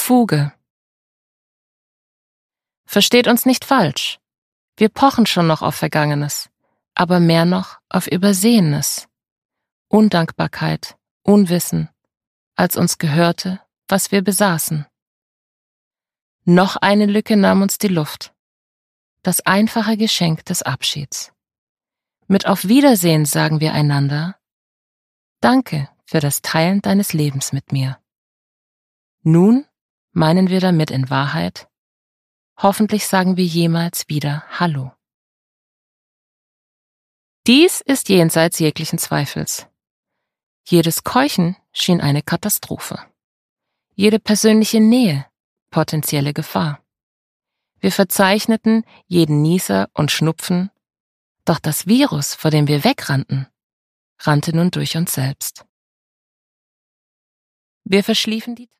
Fuge. Versteht uns nicht falsch. Wir pochen schon noch auf Vergangenes, aber mehr noch auf Übersehenes. Undankbarkeit, Unwissen, als uns gehörte, was wir besaßen. Noch eine Lücke nahm uns die Luft. Das einfache Geschenk des Abschieds. Mit Auf Wiedersehen sagen wir einander: Danke für das Teilen deines Lebens mit mir. Nun meinen wir damit in Wahrheit: Hoffentlich sagen wir jemals wieder Hallo. Dies ist jenseits jeglichen Zweifels. Jedes Keuchen schien eine Katastrophe. Jede persönliche Nähe potenzielle Gefahr. Wir verzeichneten jeden Nieser und Schnupfen, doch das Virus, vor dem wir wegrannten, rannte nun durch uns selbst. Wir verschliefen die